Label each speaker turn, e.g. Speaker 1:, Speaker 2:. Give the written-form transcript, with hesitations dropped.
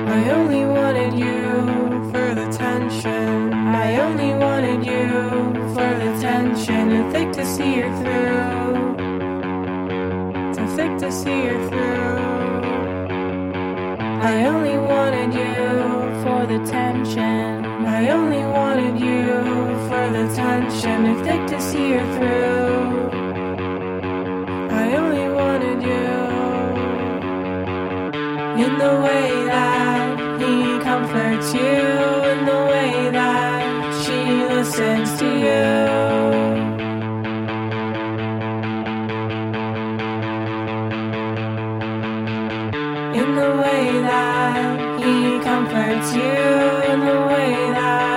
Speaker 1: I only wanted you for the tension. I only wanted you for the tension. Too thick to see her through. Too thick to see her through. I only wanted you for the tension. I only wanted you for the tension. Too thick to see her through. I only wanted you. In the way that he comforts you, in the way that she listens to you. In the way that he comforts you, in the way that